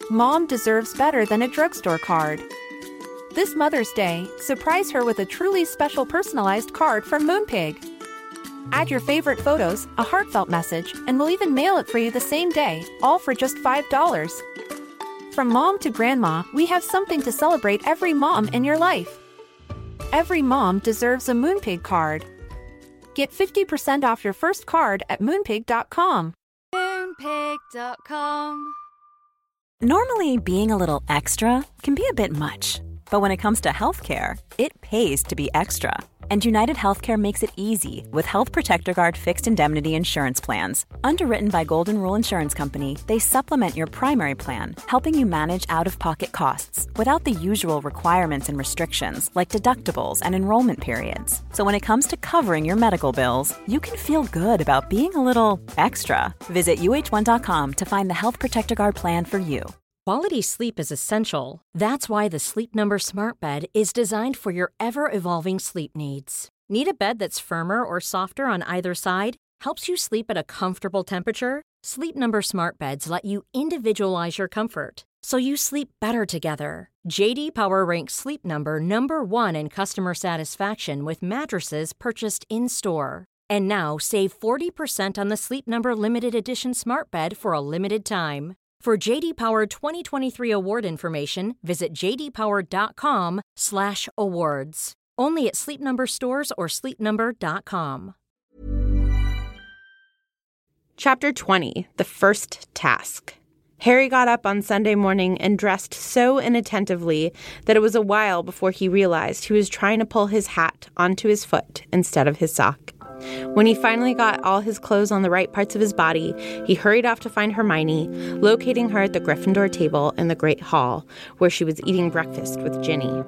Mom deserves better than a drugstore card. This Mother's Day, surprise her with a truly special personalized card from Moonpig. Add your favorite photos, a heartfelt message, and we'll even mail it for you the same day, all for just $5. From mom to grandma, we have something to celebrate every mom in your life. Every mom deserves a Moonpig card. Get 50% off your first card at moonpig.com. Moonpig.com. Normally, being a little extra can be a bit much. But when it comes to healthcare, it pays to be extra. And United Healthcare makes it easy with Health Protector Guard fixed indemnity insurance plans. Underwritten by Golden Rule Insurance Company, they supplement your primary plan, helping you manage out-of-pocket costs without the usual requirements and restrictions like deductibles and enrollment periods. So when it comes to covering your medical bills, you can feel good about being a little extra. Visit uh1.com to find the Health Protector Guard plan for you. Quality sleep is essential. That's why the Sleep Number Smart Bed is designed for your ever-evolving sleep needs. Need a bed that's firmer or softer on either side? Helps you sleep at a comfortable temperature? Sleep Number Smart Beds let you individualize your comfort, so you sleep better together. J.D. Power ranks Sleep Number number 1 in customer satisfaction with mattresses purchased in-store. And now, save 40% on the Sleep Number Limited Edition Smart Bed for a limited time. For J.D. Power 2023 award information, visit jdpower.com/awards. Only at Sleep Number stores or sleepnumber.com. Chapter 20, The First Task. Harry got up on Sunday morning and dressed so inattentively that it was a while before he realized he was trying to pull his hat onto his foot instead of his sock. When he finally got all his clothes on the right parts of his body, he hurried off to find Hermione, locating her at the Gryffindor table in the Great Hall, where she was eating breakfast with Ginny.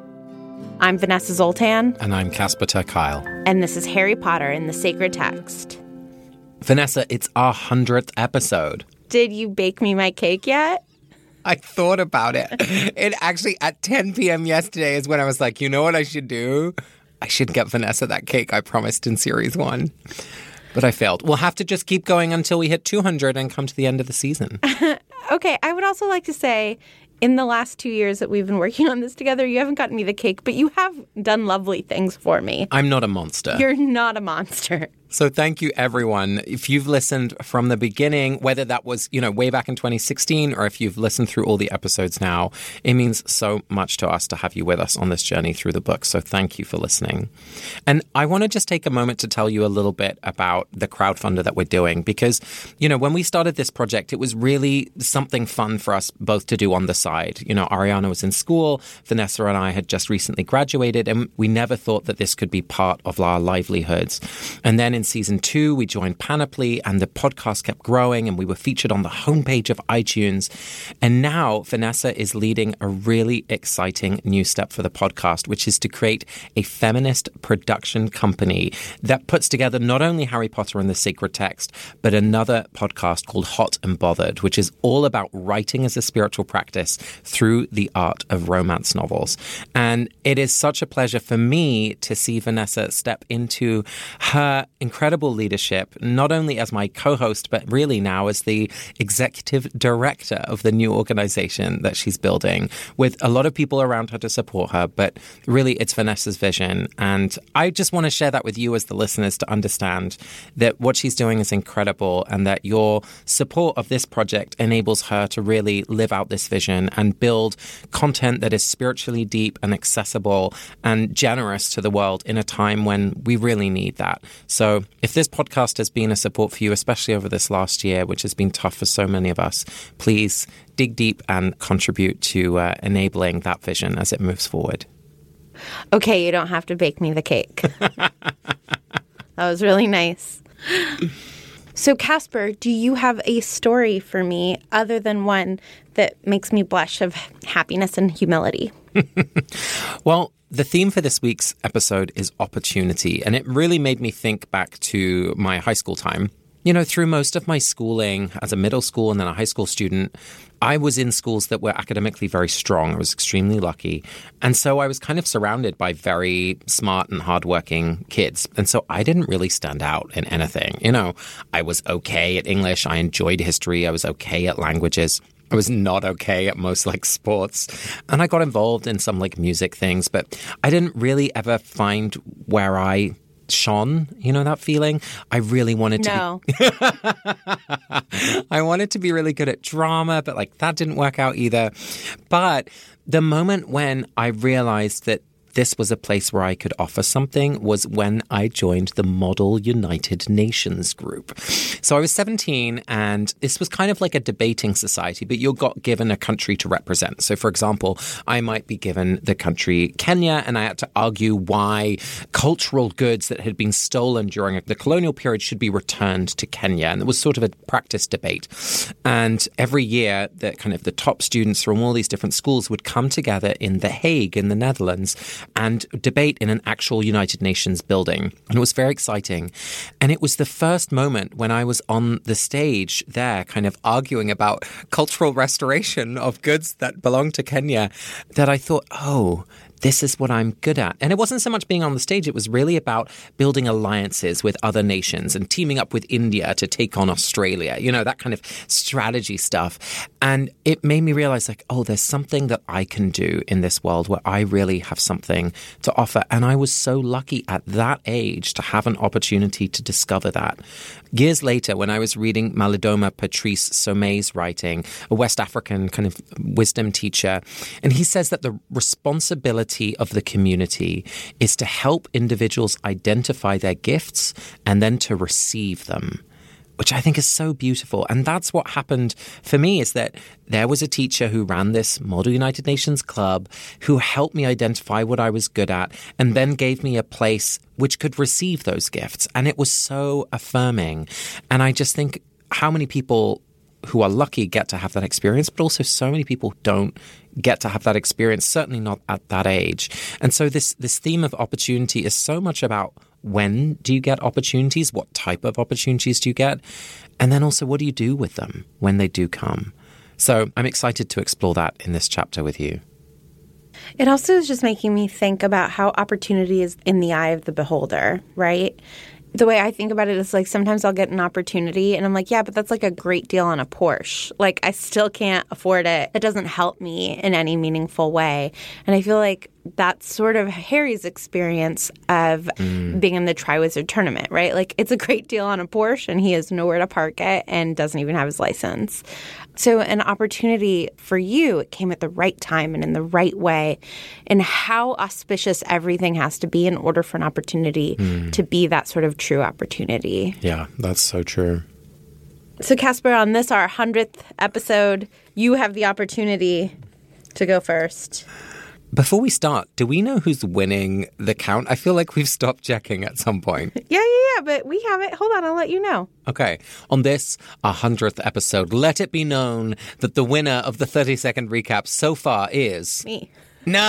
I'm Vanessa Zoltan. And I'm Casper ter Kuile. And this is Harry Potter and the Sacred Text. Vanessa, it's our 100th episode. Did you bake me my cake yet? I thought about it. It actually, at 10 p.m. yesterday is when I was like, you know what I should do? I should get Vanessa that cake I promised in Series 1. But I failed. We'll have to just keep going until we hit 200 and come to the end of the season. Okay, I would also like to say, in the last 2 years that we've been working on this together, you haven't gotten me the cake, but you have done lovely things for me. I'm not a monster. You're not a monster. So thank you, everyone. If you've listened from the beginning, whether that was, way back in 2016 or if you've listened through all the episodes now, it means so much to us to have you with us on this journey through the book. So thank you for listening. And I want to just take a moment to tell you a little bit about the crowdfunder that we're doing because, when we started this project, it was really something fun for us both to do on the side. Ariana was in school, Vanessa and I had just recently graduated, and we never thought that this could be part of our livelihoods. And then in season 2, we joined Panoply and the podcast kept growing and we were featured on the homepage of iTunes. And now Vanessa is leading a really exciting new step for the podcast, which is to create a feminist production company that puts together not only Harry Potter and the Sacred Text, but another podcast called Hot and Bothered, which is all about writing as a spiritual practice through the art of romance novels. And it is such a pleasure for me to see Vanessa step into her incredible leadership, not only as my co-host, but really now as the executive director of the new organization that she's building, with a lot of people around her to support her. But really, it's Vanessa's vision. And I just want to share that with you as the listeners to understand that what she's doing is incredible and that your support of this project enables her to really live out this vision and build content that is spiritually deep and accessible and generous to the world in a time when we really need that. So if this podcast has been a support for you, especially over this last year, which has been tough for so many of us, please dig deep and contribute to enabling that vision as it moves forward. Okay, you don't have to bake me the cake. That was really nice. So, Casper, do you have a story for me other than one that makes me blush of happiness and humility? Well, the theme for this week's episode is opportunity, and it really made me think back to my high school time. Through most of my schooling as a middle school and then a high school student, I was in schools that were academically very strong. I was extremely lucky. And so I was kind of surrounded by very smart and hardworking kids. And so I didn't really stand out in anything. I was okay at English. I enjoyed history. I was okay at languages. I was not okay at most like sports. And I got involved in some like music things, but I didn't really ever find where I shone, you know that feeling? I really wanted to I wanted to be really good at drama, but like that didn't work out either. But the moment when I realized that this was a place where I could offer something was when I joined the Model United Nations group. So I was 17 and this was kind of like a debating society, but you got given a country to represent. So for example, I might be given the country Kenya and I had to argue why cultural goods that had been stolen during the colonial period should be returned to Kenya. And it was sort of a practice debate. And every year, the top students from all these different schools would come together in The Hague in the Netherlands and debate in an actual United Nations building. And it was very exciting. And it was the first moment when I was on the stage there kind of arguing about cultural restoration of goods that belong to Kenya that I thought, oh, this is what I'm good at. And it wasn't so much being on the stage. It was really about building alliances with other nations and teaming up with India to take on Australia, you know, that kind of strategy stuff. And it made me realize like, oh, there's something that I can do in this world where I really have something to offer. And I was so lucky at that age to have an opportunity to discover that. Years later, when I was reading Malidoma Patrice Somme's writing, a West African kind of wisdom teacher, and he says that the responsibility of the community is to help individuals identify their gifts and then to receive them, which I think is so beautiful. And that's what happened for me, is that there was a teacher who ran this Model United Nations club who helped me identify what I was good at and then gave me a place which could receive those gifts. And it was so affirming. And I just think how many people who are lucky get to have that experience, but also so many people don't get to have that experience, certainly not at that age. And so this theme of opportunity is so much about when do you get opportunities, what type of opportunities do you get, and then also what do you do with them when they do come. So I'm excited to explore that in this chapter with you. It also is just making me think about how opportunity is in the eye of the beholder, right? The way I think about it is like sometimes I'll get an opportunity and I'm like, yeah, but that's like a great deal on a Porsche. Like I still can't afford it. It doesn't help me in any meaningful way. And I feel like that's sort of Harry's experience of being in the Triwizard tournament, right? Like it's a great deal on a Porsche and he has nowhere to park it and doesn't even have his license. So an opportunity for you, it came at the right time and in the right way, and how auspicious everything has to be in order for an opportunity to be that sort of true opportunity. Yeah, that's so true. So Casper, on this, our 100th episode, you have the opportunity to go first. Before we start, do we know who's winning the count? I feel like we've stopped checking at some point. Yeah, but we have it. Hold on, I'll let you know. Okay. On this, our 100th episode, let it be known that the winner of the 30-second recap so far is... me. No!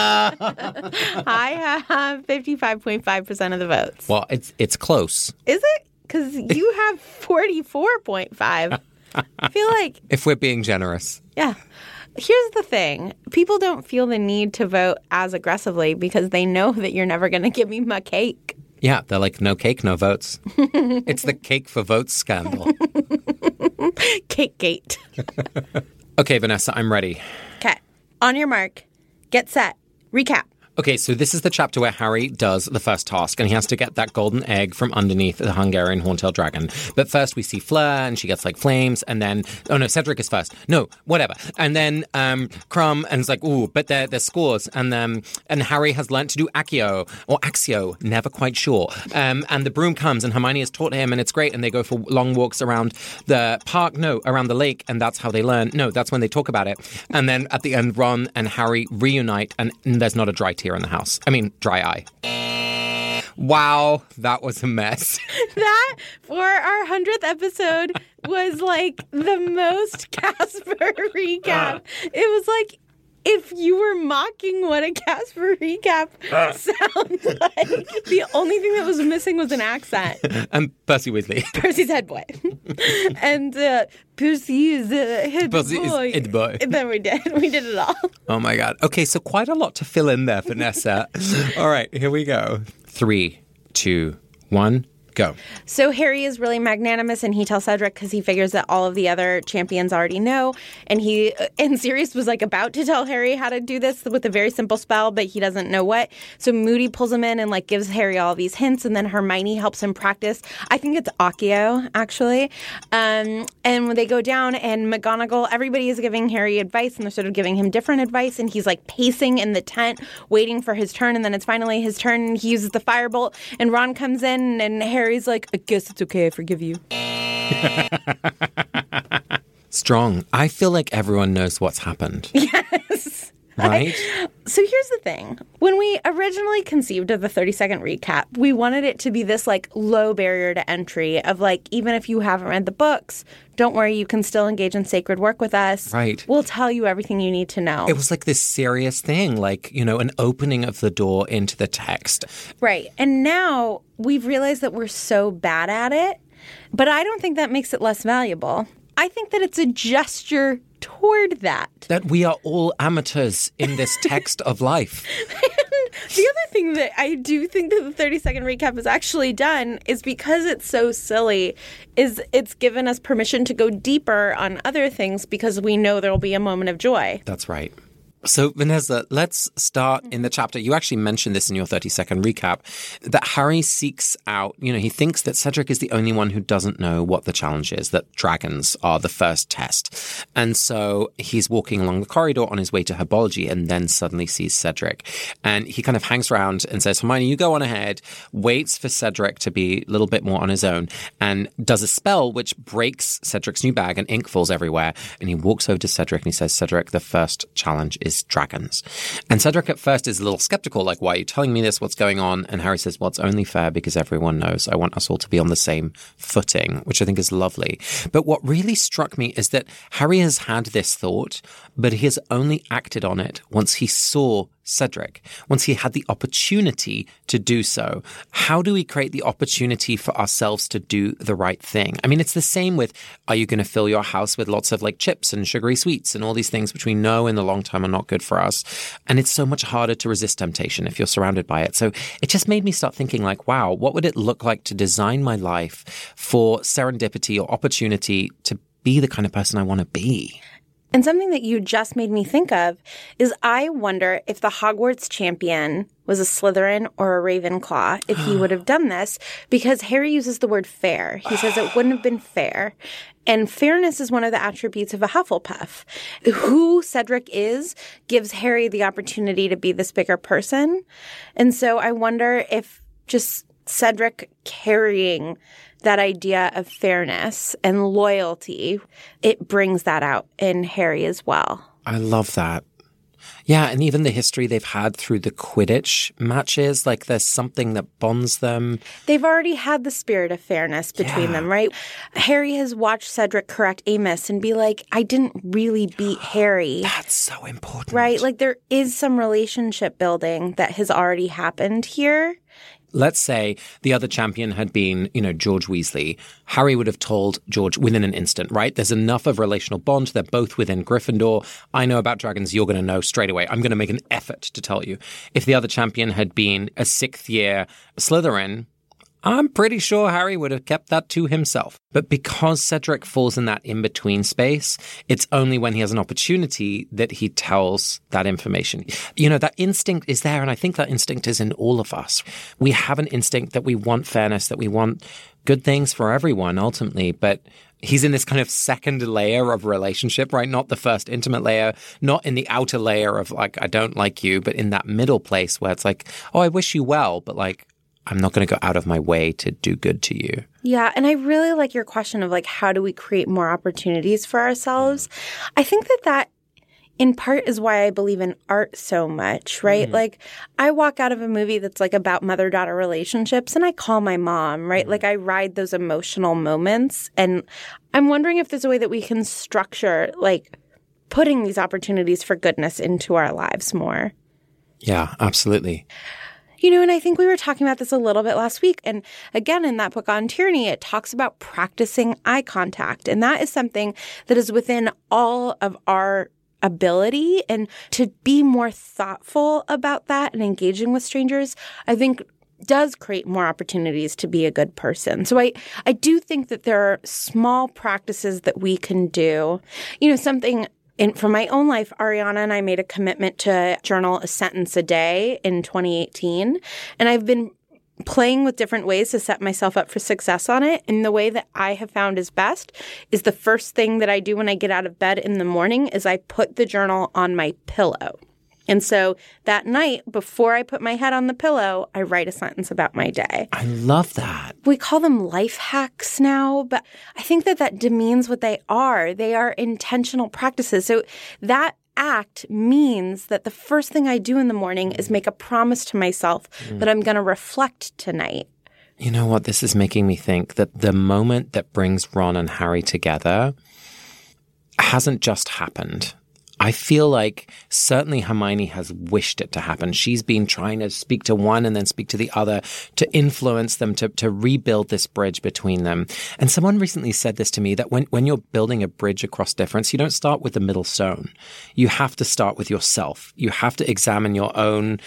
I have 55.5% of the votes. Well, it's close. Is it? Because you have 44.5. I feel like... If we're being generous. Yeah. Here's the thing. People don't feel the need to vote as aggressively because they know that you're never going to give me my cake. Yeah, they're like, no cake, no votes. It's the cake for votes scandal. Cake gate. Okay, Vanessa, I'm ready. Okay. On your mark. Get set. Recap. Okay, so this is the chapter where Harry does the first task, and he has to get that golden egg from underneath the Hungarian horntail dragon. But first we see Fleur, and she gets like flames, and then, oh no, Cedric is first. No, whatever. And then Crumb, and it's like, ooh, but they're scores. And Harry has learnt to do Accio, or Axio, never quite sure. And the broom comes, and Hermione has taught him, and it's great, and they go for long walks around the park, around the lake, and that's how they learn. No, that's when they talk about it. And then at the end, Ron and Harry reunite, and there's not a dry tear in the house. I mean, dry eye. Wow, that was a mess. That, for our 100th episode, was like the most Casper recap. It was like if you were mocking what a Casper recap sounds like. The only thing that was missing was an accent. And Percy Weasley. Percy's head boy. And Percy is head Percy boy. is head boy. And then we did it all. Oh my God. Okay, so quite a lot to fill in there, Vanessa. All right, here we go. 3, 2, 1, Go. So Harry is really magnanimous, and he tells Cedric because he figures that all of the other champions already know. And Sirius was like about to tell Harry how to do this with a very simple spell, but he doesn't know what. So Moody pulls him in and like gives Harry all these hints, and then Hermione helps him practice. I think it's Accio, actually. And when they go down, and McGonagall, everybody is giving Harry advice, and they're sort of giving him different advice, and he's like pacing in the tent, waiting for his turn, and then it's finally his turn, and he uses the firebolt, and Ron comes in, and Harry's like, I guess it's okay, I forgive you. Strong. I feel like everyone knows what's happened. Yes. Right? So here's the thing. When we originally conceived of the 30-second recap, we wanted it to be this like low barrier to entry of like, even if you haven't read the books, don't worry, you can still engage in sacred work with us. Right. We'll tell you everything you need to know. It was like this serious thing, like, you know, an opening of the door into the text. Right. And now we've realized that we're so bad at it, but I don't think that makes it less valuable. I think that it's a gesture toward that. That we are all amateurs in this text of life. The other thing that I do think that the 30-second recap has actually done is because it's so silly, is it's given us permission to go deeper on other things because we know there will be a moment of joy. That's right. So, Vanessa, let's start in the chapter. You actually mentioned this in your 30-second recap, that Harry seeks out, you know, he thinks that Cedric is the only one who doesn't know what the challenge is, that dragons are the first test. And so he's walking along the corridor on his way to herbology and then suddenly sees Cedric. And he kind of hangs around and says, Hermione, you go on ahead, waits for Cedric to be a little bit more on his own, and does a spell which breaks Cedric's new bag and ink falls everywhere. And he walks over to Cedric and he says, Cedric, the first challenge is dragons. And Cedric at first is a little skeptical, like, why are you telling me this? What's going on? And Harry says, well, it's only fair because everyone knows. I want us all to be on the same footing, which I think is lovely. But what really struck me is that Harry has had this thought, but he has only acted on it once he saw Cedric, once he had the opportunity to do so. How do we create the opportunity for ourselves to do the right thing? I mean, it's the same with, are you going to fill your house with lots of like chips and sugary sweets and all these things which we know in the long term are not good for us? And it's so much harder to resist temptation if you're surrounded by it. So it just made me start thinking like, wow, what would it look like to design my life for serendipity or opportunity to be the kind of person I want to be? And something that you just made me think of is I wonder if the Hogwarts champion was a Slytherin or a Ravenclaw, if he would have done this, because Harry uses the word fair. He says it wouldn't have been fair. And fairness is one of the attributes of a Hufflepuff. Who Cedric is gives Harry the opportunity to be this bigger person. And so I wonder if just Cedric carrying that idea of fairness and loyalty, it brings that out in Harry as well. I love that. Yeah, and even the history they've had through the Quidditch matches, like there's something that bonds them. They've already had the spirit of fairness between them, right? Harry has watched Cedric correct Amos and be like, I didn't really beat Harry. That's so important. Right? Like there is some relationship building that has already happened here. Let's say the other champion had been, you know, George Weasley. Harry would have told George within an instant, right? There's enough of relational bond. They're both within Gryffindor. I know about dragons. You're going to know straight away. I'm going to make an effort to tell you. If the other champion had been a 6th year Slytherin, I'm pretty sure Harry would have kept that to himself. But because Cedric falls in that in-between space, it's only when he has an opportunity that he tells that information. You know, that instinct is there, and I think that instinct is in all of us. We have an instinct that we want fairness, that we want good things for everyone, ultimately, but he's in this kind of second layer of relationship, right? Not the first intimate layer, not in the outer layer of like, I don't like you, but in that middle place where it's like, oh, I wish you well, but like, I'm not going to go out of my way to do good to you. Yeah, and I really like your question of like, how do we create more opportunities for ourselves? I think that in part is why I believe in art so much, right? Like I walk out of a movie that's like about mother-daughter relationships and I call my mom, right? Like I ride those emotional moments. And I'm wondering if there's a way that we can structure like putting these opportunities for goodness into our lives more. Yeah, absolutely. You know, and I think we were talking about this a little bit last week. And again, in that book on tyranny, it talks about practicing eye contact. And that is something that is within all of our ability. And to be more thoughtful about that and engaging with strangers, I think does create more opportunities to be a good person. So I do think that there are small practices that we can do. Something from my own life, Ariana and I made a commitment to journal a sentence a day in 2018. And I've been playing with different ways to set myself up for success on it. And the way that I have found is best is the first thing that I do when I get out of bed in the morning is I put the journal on my pillow. And so that night, before I put my head on the pillow, I write a sentence about my day. I love that. We call them life hacks now, but I think that demeans what they are. They are intentional practices. So that act means that the first thing I do in the morning is make a promise to myself that I'm going to reflect tonight. You know what? This is making me think that the moment that brings Ron and Harry together hasn't just happened. I feel like certainly Hermione has wished it to happen. She's been trying to speak to one and then speak to the other to influence them, to rebuild this bridge between them. And someone recently said this to me, that when you're building a bridge across difference, you don't start with the middle stone. You have to start with yourself. You have to examine your own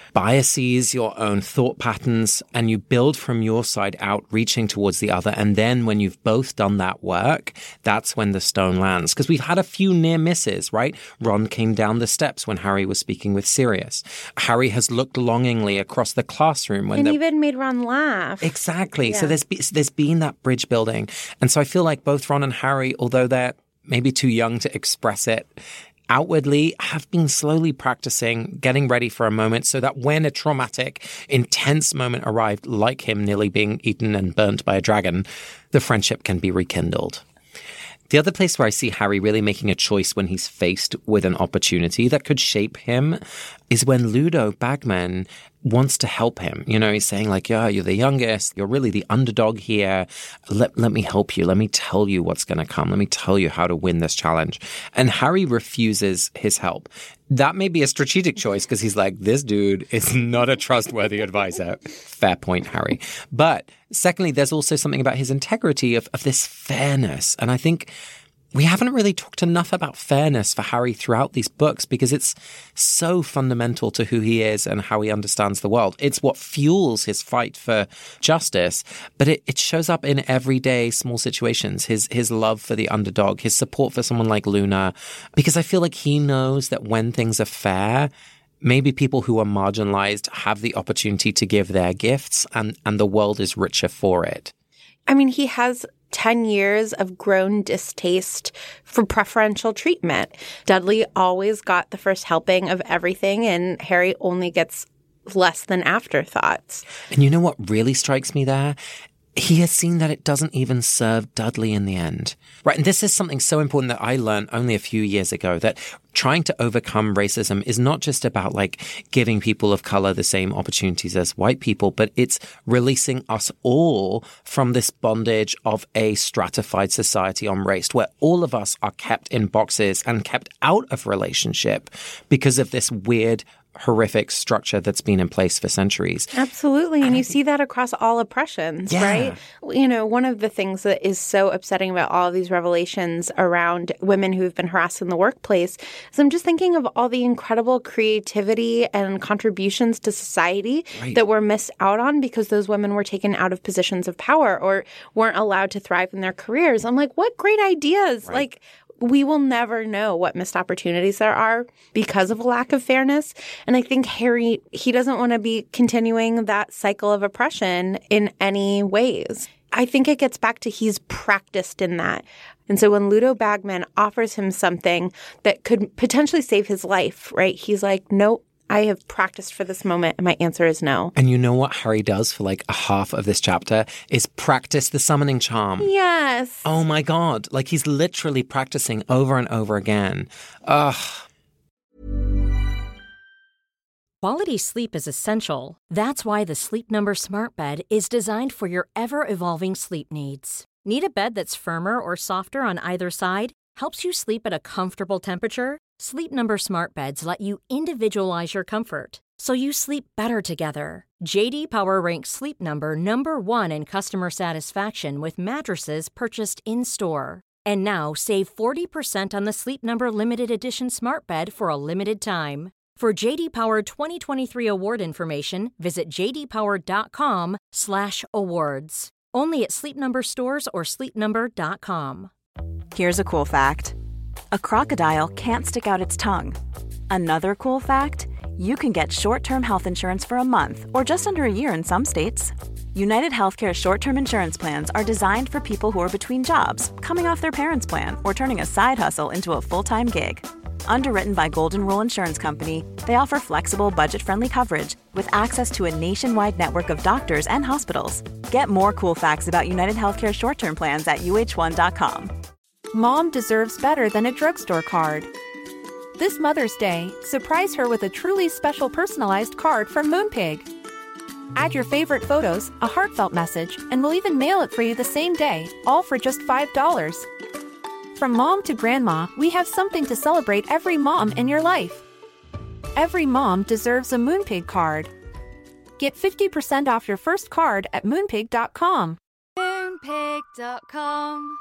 biases, your own thought patterns, and you build from your side out, reaching towards the other. And then when you've both done that work, that's when the stone lands. Because we've had a few near misses, right? Ron came down the steps when Harry was speaking with Sirius. Harry has looked longingly across the classroom when even made Ron laugh. Exactly. Yeah. So there's been that bridge building. And so I feel like both Ron and Harry, although they're maybe too young to express it outwardly, have been slowly practicing getting ready for a moment so that when a traumatic, intense moment arrived, like him nearly being eaten and burnt by a dragon, the friendship can be rekindled. The other place where I see Harry really making a choice when he's faced with an opportunity that could shape him is when Ludo Bagman wants to help him. He's saying like, yeah, you're the youngest. You're really the underdog here. Let me help you. Let me tell you what's going to come. Let me tell you how to win this challenge. And Harry refuses his help. That may be a strategic choice because he's like, this dude is not a trustworthy advisor. Fair point, Harry. But secondly, there's also something about his integrity of this fairness. And I think we haven't really talked enough about fairness for Harry throughout these books because it's so fundamental to who he is and how he understands the world. It's what fuels his fight for justice, but it shows up in everyday small situations. His love for the underdog, his support for someone like Luna, because I feel like he knows that when things are fair, maybe people who are marginalized have the opportunity to give their gifts and the world is richer for it. I mean, he has 10 years of grown distaste for preferential treatment. Dudley always got the first helping of everything, and Harry only gets less than afterthoughts. And you know what really strikes me there? He has seen that it doesn't even serve Dudley in the end. Right, and this is something so important that I learned only a few years ago, that trying to overcome racism is not just about like giving people of color the same opportunities as white people, but it's releasing us all from this bondage of a stratified society on race, where all of us are kept in boxes and kept out of relationship because of this weird, horrific structure that's been in place for centuries. Absolutely. And you see that across all oppressions, right? One of the things that is so upsetting about all of these revelations around women who have been harassed in the workplace is I'm just thinking of all the incredible creativity and contributions to society that were missed out on because those women were taken out of positions of power or weren't allowed to thrive in their careers. I'm like, what great ideas. Right. Like, we will never know what missed opportunities there are because of a lack of fairness. And I think Harry, he doesn't want to be continuing that cycle of oppression in any ways. I think it gets back to he's practiced in that. And so when Ludo Bagman offers him something that could potentially save his life, right, he's like, nope. I have practiced for this moment, and my answer is no. And you know what Harry does for like a half of this chapter is practice the summoning charm. Yes. Oh my God. Like he's literally practicing over and over again. Ugh. Quality sleep is essential. That's why the Sleep Number Smart Bed is designed for your ever-evolving sleep needs. Need a bed that's firmer or softer on either side? Helps you sleep at a comfortable temperature? Sleep Number Smart Beds let you individualize your comfort, so you sleep better together. J.D. Power ranks Sleep Number #1 in customer satisfaction with mattresses purchased in-store. And now, save 40% on the Sleep Number Limited Edition Smart Bed for a limited time. For JD Power 2023 award information, visit jdpower.com/awards. Only at Sleep Number stores or sleepnumber.com. Here's a cool fact. A crocodile can't stick out its tongue. Another cool fact, you can get short-term health insurance for a month or just under a year in some states. United Healthcare short-term insurance plans are designed for people who are between jobs, coming off their parents' plan, or turning a side hustle into a full-time gig. Underwritten by Golden Rule Insurance Company, they offer flexible, budget-friendly coverage with access to a nationwide network of doctors and hospitals. Get more cool facts about United Healthcare short-term plans at uh1.com. Mom deserves better than a drugstore card. This Mother's Day, surprise her with a truly special personalized card from Moonpig. Add your favorite photos, a heartfelt message, and we'll even mail it for you the same day, all for just $5. From mom to grandma, we have something to celebrate every mom in your life. Every mom deserves a Moonpig card. Get 50% off your first card at moonpig.com. Moonpig.com.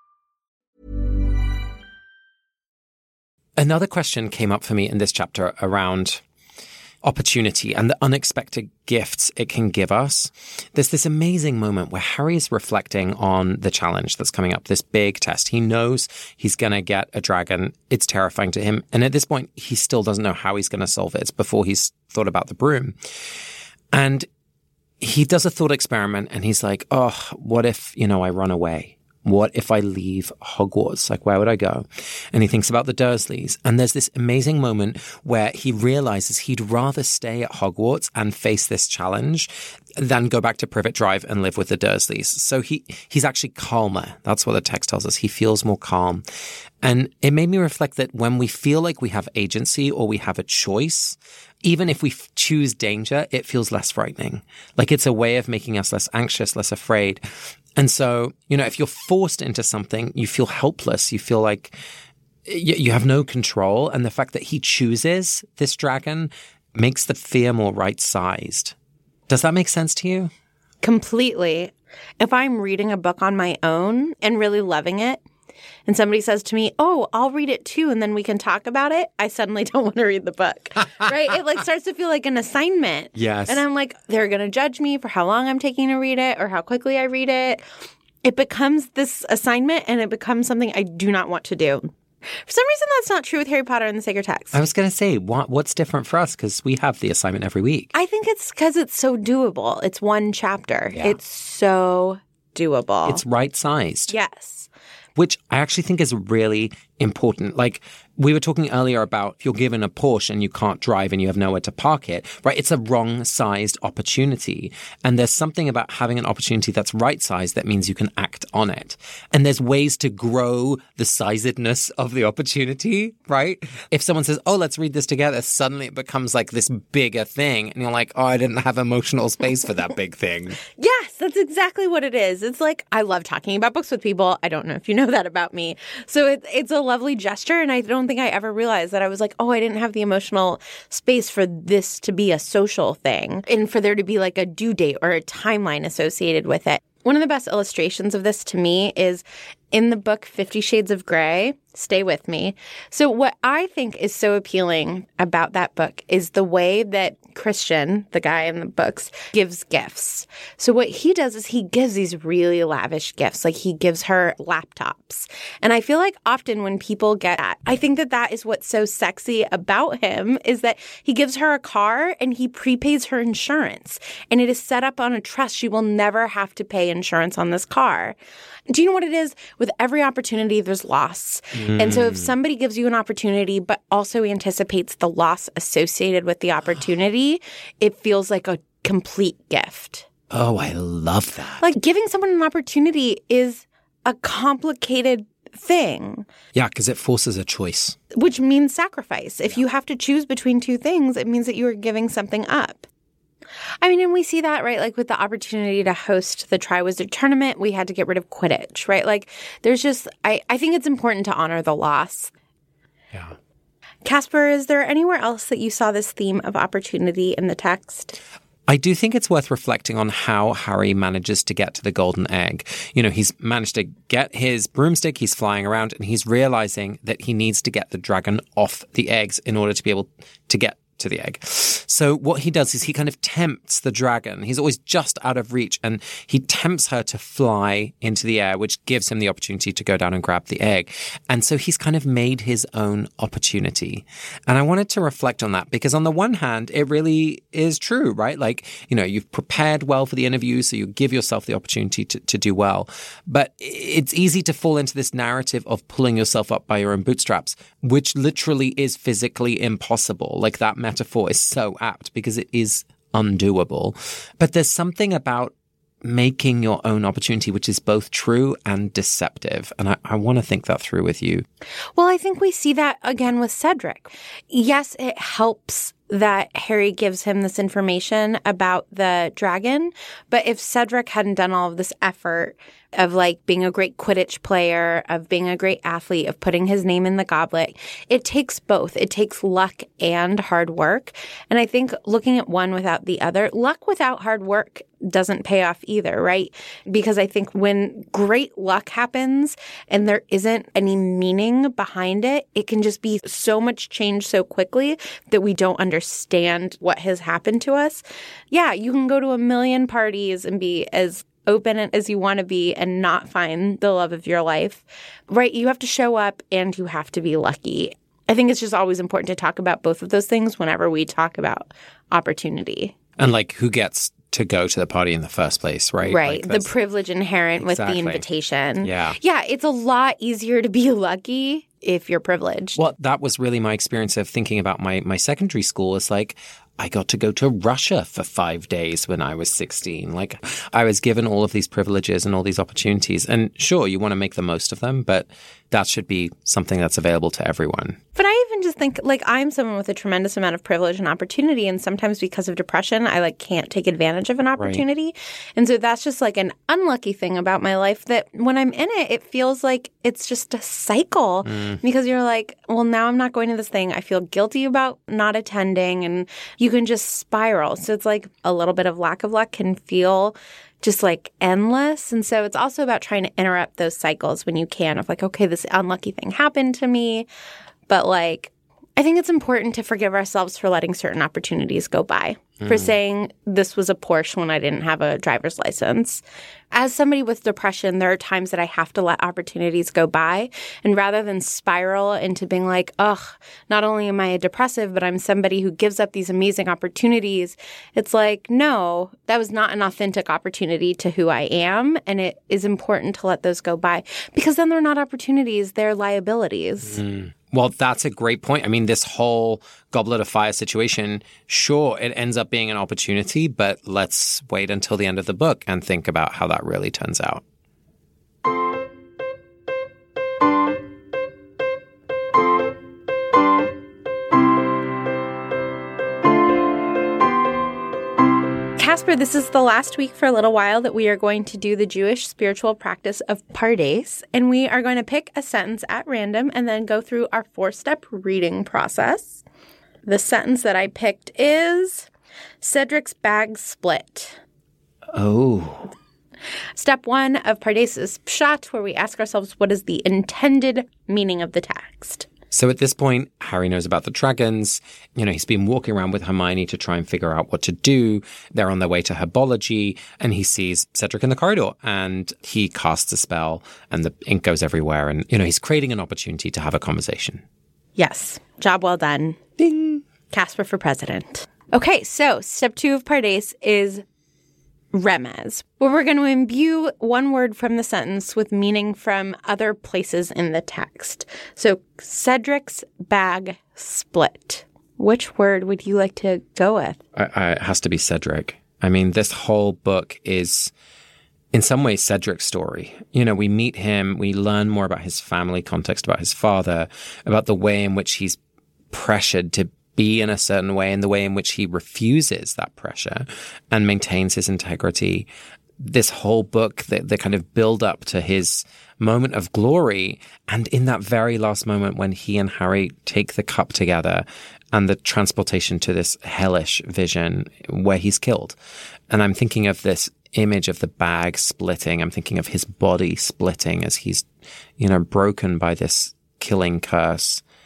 Another question came up for me in this chapter around opportunity and the unexpected gifts it can give us. There's this amazing moment where Harry is reflecting on the challenge that's coming up, this big test. He knows he's going to get a dragon. It's terrifying to him. And at this point, he still doesn't know how he's going to solve it. It's before he's thought about the broom. And he does a thought experiment and he's like, oh, what if, I run away? What if I leave Hogwarts? Like, where would I go? And he thinks about the Dursleys. And there's this amazing moment where he realizes he'd rather stay at Hogwarts and face this challenge than go back to Privet Drive and live with the Dursleys. So he's actually calmer. That's what the text tells us. He feels more calm. And it made me reflect that when we feel like we have agency or we have a choice, even if we choose danger, it feels less frightening. Like it's a way of making us less anxious, less afraid. And so, if you're forced into something, you feel helpless. You feel like you have no control. And the fact that he chooses this dragon makes the fear more right-sized. Does that make sense to you? Completely. If I'm reading a book on my own and really loving it, and somebody says to me, oh, I'll read it too, and then we can talk about it, I suddenly don't want to read the book, right? It starts to feel like an assignment. Yes. And I'm like, they're going to judge me for how long I'm taking to read it or how quickly I read it. It becomes this assignment and it becomes something I do not want to do. For some reason, that's not true with Harry Potter and the Sacred Text. I was going to say, what's different for us? Because we have the assignment every week. I think it's because it's so doable. It's one chapter. Yeah. It's so doable. It's right-sized. Yes. Which I actually think is really important. Like we were talking earlier about if you're given a Porsche and you can't drive and you have nowhere to park it, right? It's a wrong-sized opportunity. And there's something about having an opportunity that's right-sized that means you can act on it. And there's ways to grow the sizedness of the opportunity, right? If someone says, oh, let's read this together, suddenly it becomes like this bigger thing. And you're like, oh, I didn't have emotional space for that big thing. Yes, that's exactly what it is. It's like, I love talking about books with people. I don't know if you know that about me. So it's a lovely gesture. And I don't think I ever realized that I was like, oh, I didn't have the emotional space for this to be a social thing and for there to be like a due date or a timeline associated with it. One of the best illustrations of this to me is in the book 50 Shades of Grey. Stay with me. So what I think is so appealing about that book is the way that Christian, the guy in the books, gives gifts. So what he does is he gives these really lavish gifts. Like he gives her laptops. And I feel like often when people get that, I think that is what's so sexy about him is that he gives her a car and he prepays her insurance. And it is set up on a trust. She will never have to pay insurance on this car. Do you know what it is? With every opportunity, there's loss. And so if somebody gives you an opportunity, but also anticipates the loss associated with the opportunity, it feels like a complete gift. Oh, I love that. Like giving someone an opportunity is a complicated thing. Yeah, because it forces a choice. Which means sacrifice. If you have to choose between two things, it means that you are giving something up. I mean, and we see that, right? Like with the opportunity to host the Triwizard Tournament, we had to get rid of Quidditch, right? Like there's just, I think it's important to honor the loss. Yeah. Casper, is there anywhere else that you saw this theme of opportunity in the text? I do think it's worth reflecting on how Harry manages to get to the golden egg. He's managed to get his broomstick, he's flying around, and he's realizing that he needs to get the dragon off the eggs in order to be able to get to the egg. So what he does is he kind of tempts the dragon. He's always just out of reach, and he tempts her to fly into the air, which gives him the opportunity to go down and grab the egg. And so he's kind of made his own opportunity. And I wanted to reflect on that because on the one hand, it really is true, right? Like, you know, you've prepared well for the interview, so you give yourself the opportunity to do well. But it's easy to fall into this narrative of pulling yourself up by your own bootstraps, which literally is physically impossible. Like, that metaphor is so apt because it is undoable. But there's something about making your own opportunity, which is both true and deceptive. And I want to think that through with you. Well, I think we see that again with Cedric. Yes, it helps that Harry gives him this information about the dragon. But if Cedric hadn't done all of this effort of like being a great Quidditch player, of being a great athlete, of putting his name in the goblet, it takes both. It takes luck and hard work. And I think looking at one without the other, luck without hard work doesn't pay off either, right? Because I think when great luck happens and there isn't any meaning behind it, it can just be so much change so quickly that we don't understand what has happened to us. Yeah, you can go to a million parties and be as open as you want to be and not find the love of your life, right? You have to show up and you have to be lucky. I think it's just always important to talk about both of those things whenever we talk about opportunity. And like, who gets to go to the party in the first place, right? Right. Like the privilege inherent with the invitation. Yeah. Yeah, it's a lot easier to be lucky if you're privileged. Well, that was really my experience of thinking about my secondary school. Is like, I got to go to Russia for 5 days when I was 16. Like, I was given all of these privileges and all these opportunities. And sure, you want to make the most of them, but that should be something that's available to everyone. But I even just think, like, I'm someone with a tremendous amount of privilege and opportunity. And sometimes because of depression, I, like, can't take advantage of an opportunity. Right. And so that's just, like, an unlucky thing about my life that when I'm in it, it feels like it's just a cycle. Because you're like, well, now I'm not going to this thing. I feel guilty about not attending. And you can just spiral. So it's like a little bit of lack of luck can feel just like endless. And so it's also about trying to interrupt those cycles when you can of like, okay, this unlucky thing happened to me. But like, I think it's important to forgive ourselves for letting certain opportunities go by, for saying this was a Porsche when I didn't have a driver's license. As somebody with depression, there are times that I have to let opportunities go by. And rather than spiral into being like, ugh, not only am I a depressive, but I'm somebody who gives up these amazing opportunities, it's like, no, that was not an authentic opportunity to who I am. And it is important to let those go by because then they're not opportunities, they're liabilities. Well, that's a great point. I mean, this whole Goblet of Fire situation, sure, it ends up being an opportunity, but let's wait until the end of the book and think about how that really turns out. Casper, this is the last week for a little while that we are going to do the Jewish spiritual practice of Pardes, and we are going to pick a sentence at random and then go through our 4-step reading process. The sentence that I picked is, Cedric's bag split. Oh. Step 1 of Pardes is Pshat, where we ask ourselves, what is the intended meaning of the text? So at this point, Harry knows about the dragons. You know, he's been walking around with Hermione to try and figure out what to do. They're on their way to herbology, and he sees Cedric in the corridor, and he casts a spell, and the ink goes everywhere. And, you know, he's creating an opportunity to have a conversation. Yes. Job well done. Ding. Casper for president. Okay, so step 2 of Pardes is Remez, where we're going to imbue one word from the sentence with meaning from other places in the text. So Cedric's bag split. Which word would you like to go with? It has to be Cedric. I mean, this whole book is, in some ways, Cedric's story. You know, we meet him, we learn more about his family context, about his father, about the way in which he's pressured to be in a certain way and the way in which he refuses that pressure and maintains his integrity. This whole book, the kind of build up to his moment of glory, and in that very last moment when he and Harry take the cup together and the transportation to this hellish vision where he's killed. And I'm thinking of this image of the bag splitting. I'm thinking of his body splitting as he's, you know, broken by this killing curse.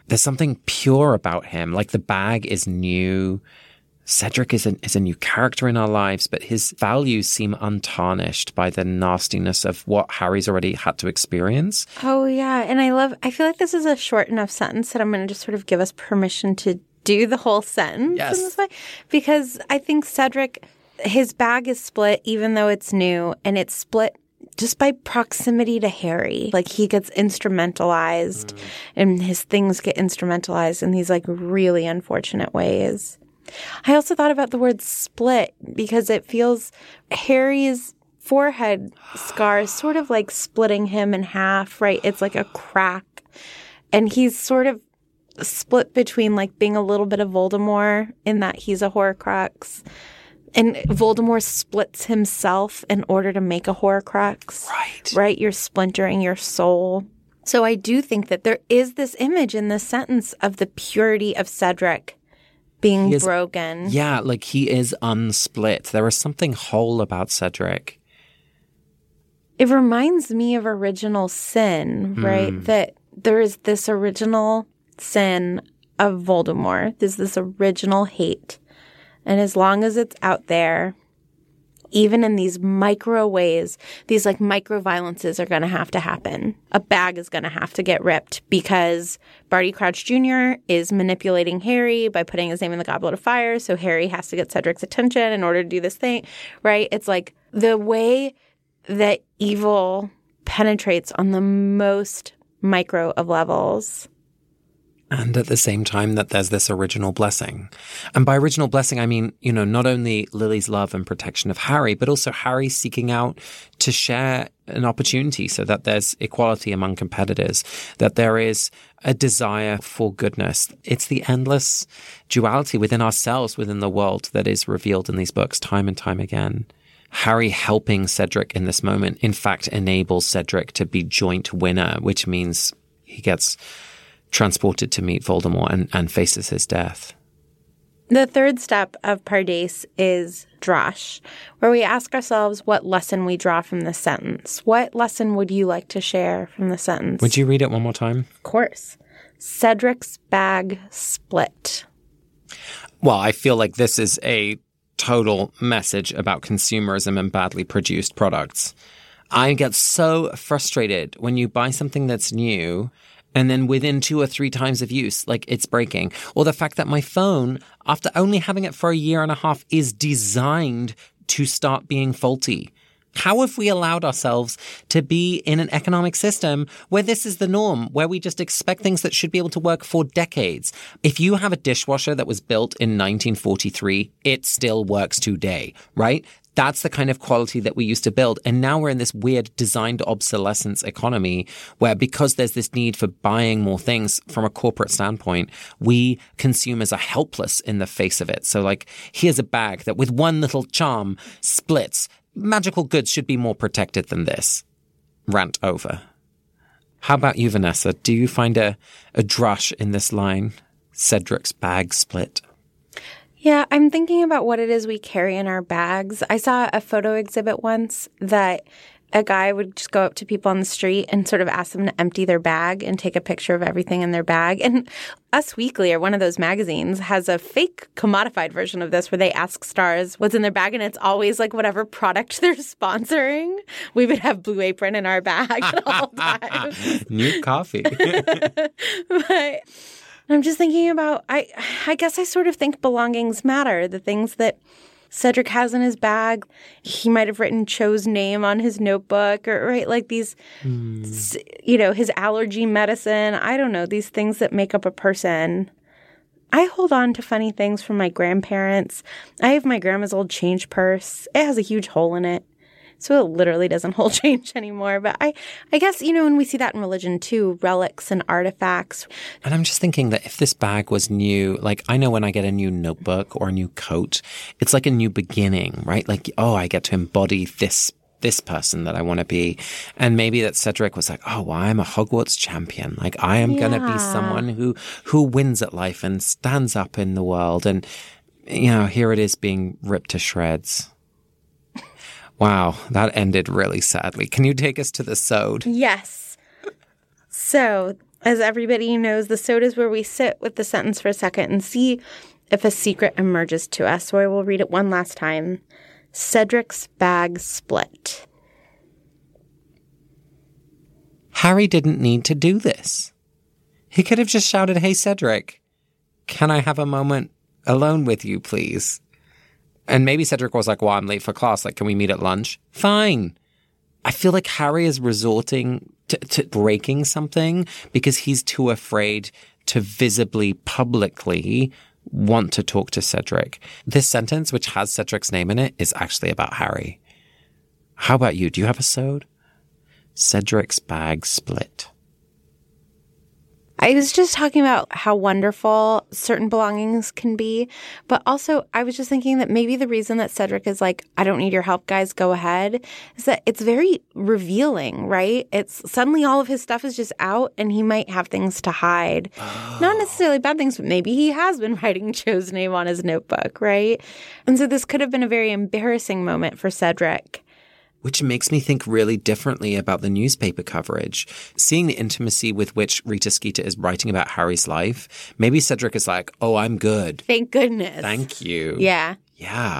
There's something pure about him. Like the bag is new. Cedric is a new character in our lives, but his values seem untarnished by the nastiness of what Harry's already had to experience. Oh, yeah. And I feel like this is a short enough sentence that I'm going to just sort of give us permission to do the whole sentence in this way. Because I think Cedric, his bag is split even though it's new, and it's split just by proximity to Harry. Like he gets instrumentalized and his things get instrumentalized in these like really unfortunate ways. I also thought about the word split because it feels Harry's forehead scar is sort of like splitting him in half, right? It's like a crack. And he's sort of split between like being a little bit of Voldemort in that he's a Horcrux. And Voldemort splits himself in order to make a Horcrux. Right. Right? You're splintering your soul. So I do think that there is this image in this sentence of the purity of Cedric being broken. Yeah, like he is unsplit. There is something whole about Cedric. It reminds me of original sin, right? That there is this original sin of Voldemort. There's this original hate. And as long as it's out there, even in these micro ways, these like micro violences are going to have to happen. A bag is going to have to get ripped because Barty Crouch Jr. is manipulating Harry by putting his name in the Goblet of Fire. So Harry has to get Cedric's attention in order to do this thing, right? It's like the way that evil penetrates on the most micro of levels. And at the same time that there's this original blessing. And by original blessing, I mean, you know, not only Lily's love and protection of Harry, but also Harry seeking out to share an opportunity so that there's equality among competitors, that there is a desire for goodness. It's the endless duality within ourselves, within the world that is revealed in these books time and time again. Harry helping Cedric in this moment, in fact, enables Cedric to be joint winner, which means he gets transported to meet Voldemort and faces his death. The third step of Pardes is Drosh, where we ask ourselves what lesson we draw from this sentence. What lesson would you like to share from the sentence? Would you read it one more time? Of course. Cedric's bag split. Well, I feel like this is a total message about consumerism and badly produced products. I get so frustrated when you buy something that's new and then within 2 or 3 times of use, like it's breaking. Or the fact that my phone, after only having it for a year and a half, is designed to start being faulty. How have we allowed ourselves to be in an economic system where this is the norm, where we just expect things that should be able to work for decades? If you have a dishwasher that was built in 1943, it still works today, right? That's the kind of quality that we used to build. And now we're in this weird designed obsolescence economy where because there's this need for buying more things from a corporate standpoint, we consumers are helpless in the face of it. So like, here's a bag that with one little charm splits. Magical goods should be more protected than this. Rant over. How about you, Vanessa? Do you find a drush in this line? Cedric's bag split. Yeah, I'm thinking about what it is we carry in our bags. I saw a photo exhibit once that a guy would just go up to people on the street and sort of ask them to empty their bag and take a picture of everything in their bag. And Us Weekly, or one of those magazines, has a fake commodified version of this where they ask stars what's in their bag, and it's always like whatever product they're sponsoring. We would have Blue Apron in our bag at all times. New coffee. But I'm just thinking about, I guess I sort of think belongings matter. The things that Cedric has in his bag, he might have written Cho's name on his notebook, or right, like these, you know, his allergy medicine. I don't know, these things that make up a person. I hold on to funny things from my grandparents. I have my grandma's old change purse. It has a huge hole in it. So it literally doesn't hold change anymore. But I guess, you know, when we see that in religion too, relics and artifacts. And I'm just thinking that if this bag was new, like I know when I get a new notebook or a new coat, it's like a new beginning, right? Like, oh, I get to embody this person that I want to be. And maybe that Cedric was like, oh, well, I'm a Hogwarts champion. Like I am going to be someone who wins at life and stands up in the world. And, you know, here it is being ripped to shreds. Wow, that ended really sadly. Can you take us to the sode? Yes. So As everybody knows, the soda is where we sit with the sentence for a second and see if a secret emerges to us. So I will read it one last time. Cedric's bag split. Harry didn't need to do this. He could have just shouted, "Hey, Cedric, can I have a moment alone with you, please?" And maybe Cedric was like, "Well, I'm late for class. Like, can we meet at lunch?" Fine. I feel like Harry is resorting to breaking something because he's too afraid to visibly, publicly want to talk to Cedric. This sentence, which has Cedric's name in it, is actually about Harry. How about you? Do you have a sewed? Cedric's bag split. I was just talking about how wonderful certain belongings can be, but also I was just thinking that maybe the reason that Cedric is like, "I don't need your help, guys, go ahead," is that it's very revealing, right? It's suddenly all of his stuff is just out and he might have things to hide. Not necessarily bad things, but maybe he has been writing Joe's name on his notebook, right? And so this could have been a very embarrassing moment for Cedric. Which makes me think really differently about the newspaper coverage. Seeing the intimacy with which Rita Skeeter is writing about Harry's life, maybe Cedric is like, "Oh, I'm good. Thank goodness. Thank you." Yeah. Yeah.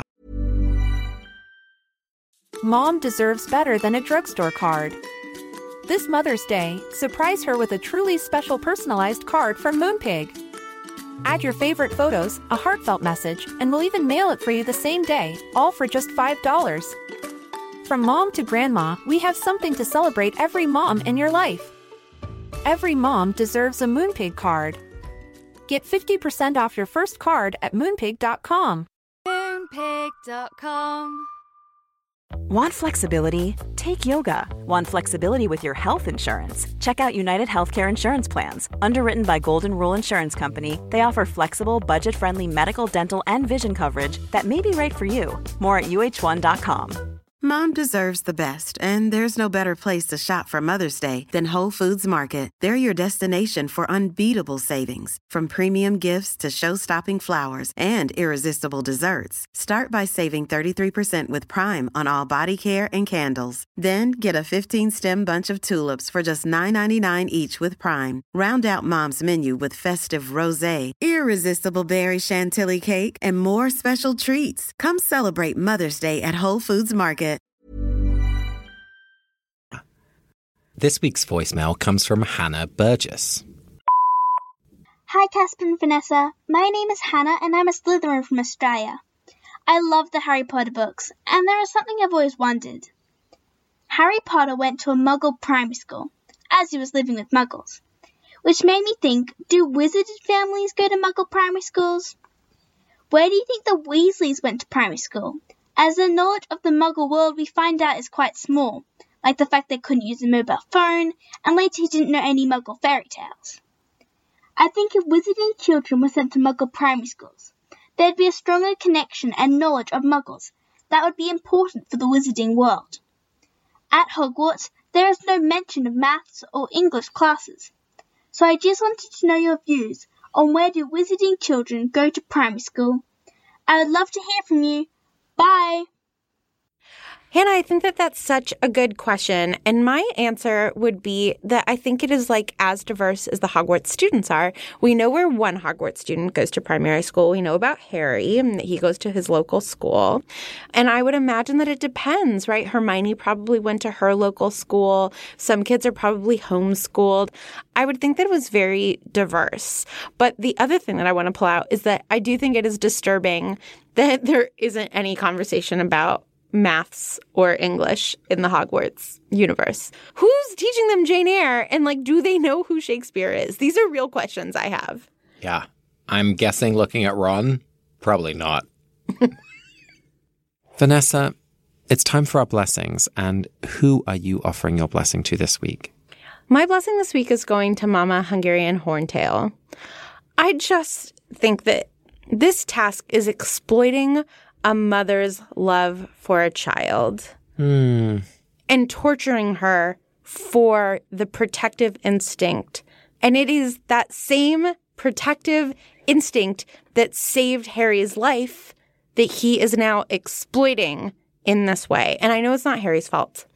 Mom deserves better than a drugstore card. This Mother's Day, surprise her with a truly special personalized card from Moonpig. Add your favorite photos, a heartfelt message, and we'll even mail it for you the same day, all for just $5. From mom to grandma, we have something to celebrate every mom in your life. Every mom deserves a Moonpig card. Get 50% off your first card at moonpig.com. Moonpig.com. Want flexibility? Take yoga. Want flexibility with your health insurance? Check out United Healthcare Insurance Plans. Underwritten by Golden Rule Insurance Company, they offer flexible, budget-friendly medical, dental, and vision coverage that may be right for you. More at uh1.com. Mom deserves the best, and there's no better place to shop for Mother's Day than Whole Foods Market. They're your destination for unbeatable savings, from premium gifts to show-stopping flowers and irresistible desserts. Start by saving 33% with Prime on all body care and candles. Then get a 15-stem bunch of tulips for just $9.99 each with Prime. Round out Mom's menu with festive rosé, irresistible berry chantilly cake, and more special treats. Come celebrate Mother's Day at Whole Foods Market. This week's voicemail comes from Hannah Burgess. Hi, Casper and Vanessa. My name is Hannah, and I'm a Slytherin from Australia. I love the Harry Potter books, and there is something I've always wondered. Harry Potter went to a Muggle primary school, as he was living with Muggles, which made me think, do wizarded families go to Muggle primary schools? Where do you think the Weasleys went to primary school? As the knowledge of the Muggle world we find out is quite small, like the fact they couldn't use a mobile phone, and later he didn't know any Muggle fairy tales. I think if wizarding children were sent to Muggle primary schools, there'd be a stronger connection and knowledge of Muggles that would be important for the wizarding world. At Hogwarts, there is no mention of maths or English classes, so I just wanted to know your views on where do wizarding children go to primary school. I would love to hear from you. Bye! Hannah, I think that that's such a good question. And my answer would be that I think it is like as diverse as the Hogwarts students are. We know where one Hogwarts student goes to primary school. We know about Harry and that he goes to his local school. And I would imagine that it depends, right? Hermione probably went to her local school. Some kids are probably homeschooled. I would think that it was very diverse. But the other thing that I want to pull out is that I do think it is disturbing that there isn't any conversation about maths or English in the Hogwarts universe. Who's teaching them Jane Eyre? And, like, do they know who Shakespeare is? These are real questions I have. Yeah. I'm guessing looking at Ron, probably not. Vanessa, it's time for our blessings. And who are you offering your blessing to this week? My blessing this week is going to Mama Hungarian Horntail. I just think that this task is exploiting a mother's love for a child and torturing her for the protective instinct. And it is that same protective instinct that saved Harry's life that he is now exploiting in this way. And I know it's not Harry's fault,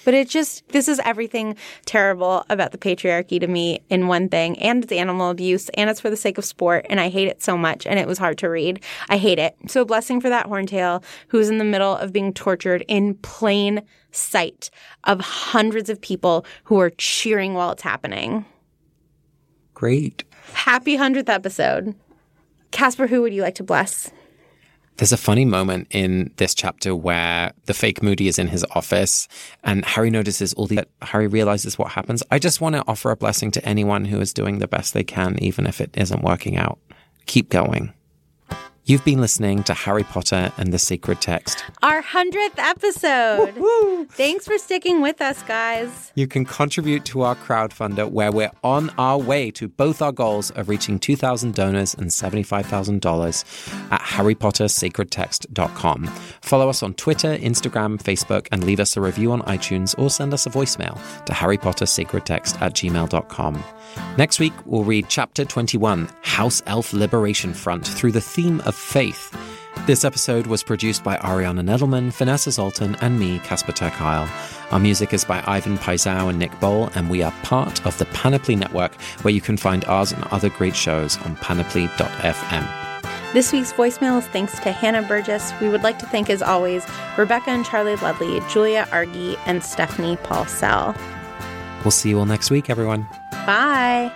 But this is everything terrible about the patriarchy to me in one thing. And it's animal abuse, and it's for the sake of sport, and I hate it so much, and it was hard to read. I hate it. So a blessing for that horntail who's in the middle of being tortured in plain sight of hundreds of people who are cheering while it's happening. Great. Happy 100th episode. Casper, who would you like to bless? There's a funny moment in this chapter where the fake Moody is in his office and Harry notices Harry realizes what happens. I just want to offer a blessing to anyone who is doing the best they can, even if it isn't working out. Keep going. You've been listening to Harry Potter and the Sacred Text. Our 100th episode. Woo-hoo. Thanks for sticking with us, guys. You can contribute to our crowdfunder where we're on our way to both our goals of reaching 2,000 donors and $75,000 at harrypottersacredtext.com. Follow us on Twitter, Instagram, Facebook, and leave us a review on iTunes or send us a voicemail to harrypottersacredtext@gmail.com. Next week, we'll read Chapter 21, House Elf Liberation Front, through the theme of faith. This episode was produced by Ariana Nedelman, Vanessa Zoltan, and me, Casper ter Kuile. Our music is by Ivan Paisau and Nick Bowl, and we are part of the Panoply Network, where you can find ours and other great shows on panoply.fm. This week's voicemail is thanks to Hannah Burgess. We would like to thank, as always, Rebecca and Charlie Ludley, Julia Argy, and Stephanie Paulsell. We'll see you all next week, everyone. Bye.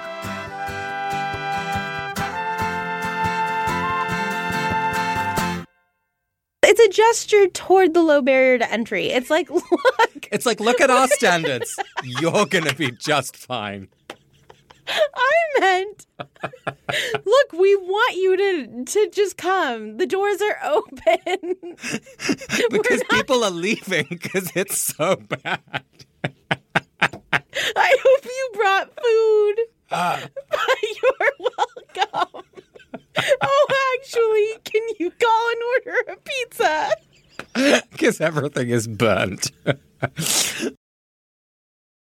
It's a gesture toward the low barrier to entry. It's like, look. It's like, look at our standards. You're going to be just fine. I meant, look, we want you to just come. The doors are open. Because people are leaving because it's so bad. I hope you brought food. You're welcome. Oh, actually, can you call and order a pizza? Because everything is burnt.